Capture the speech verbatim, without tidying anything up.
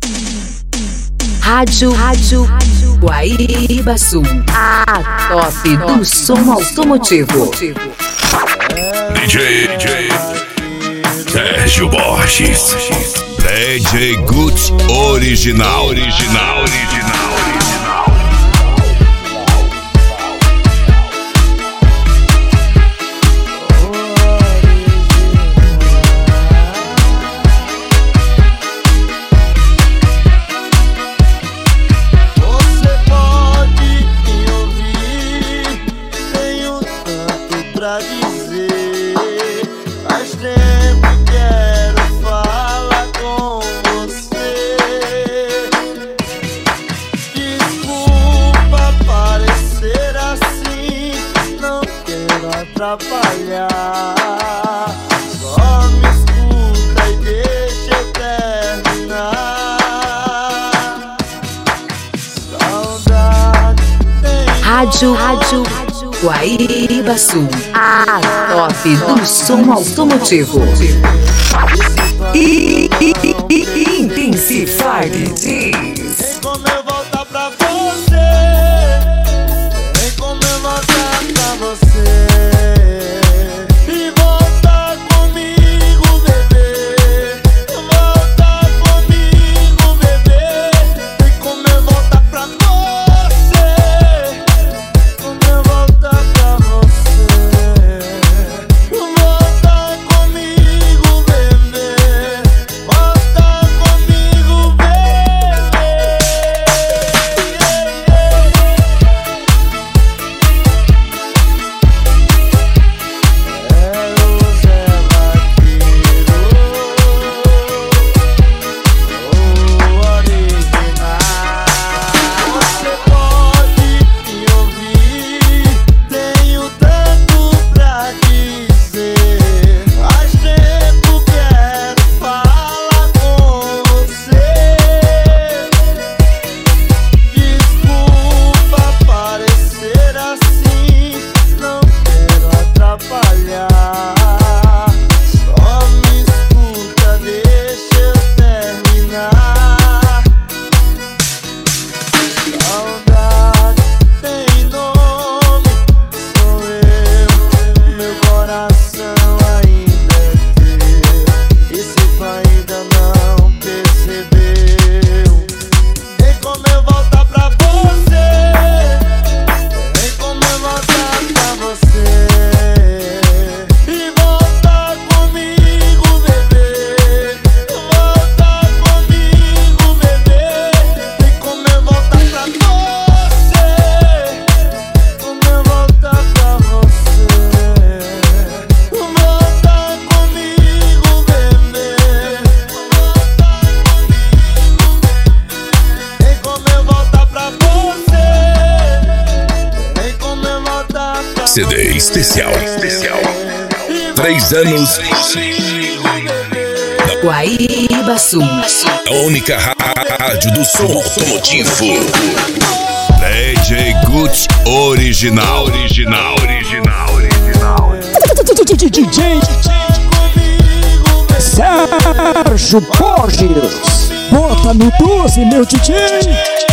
Rádio, Rádio Guaíba-Sul, a top do som automotivo. D J, D J Sérgio Borges, D J Guts original, original, original, original. Pra dizer, faz tempo quero falar com você. Desculpa parecer assim, não quero atrapalhar. Só me escuta e deixa eu terminar. Saudade tem Rádio, Rádio Guaíba-Sul, a top do som automotivo. E, e, e, e Intensify D Js. Vem como eu voltar pra você. Vem como eu voltar pra você. E voltar comigo, bebê. Voltar comigo, bebê. Vem como eu voltar pra você. Como eu voltar pra você. Voltar comigo, bebê. Voltar comigo, bebê. É o Zé Vaqueiro, o original. Você pode me ouvir, tenho tanto pra dizer. Faz tempo quero falar com você. Desculpa parecer assim, não quero atrapalhar. Só me escuta, deixa eu terminar. Saudade tem nome, sou eu. Meu coração ainda é teu. E se ainda não percebeu, vem como eu voltar pra você. Vem como eu voltar pra você. E voltar comigo, bebê. Voltar comigo, bebê. Vem como eu voltar pra você. Como eu voltar pra você. Voltar comigo, bebê. Voltar comigo, bebê. Vem como eu voltar pra você. Vem como eu voltar pra C D você. especial, especial. Três anos, Guaíba-Sul, a única rádio do som automotivo. D J Guts original, original, original, original. D J Sérgio Borges, bota no doze, meu D J.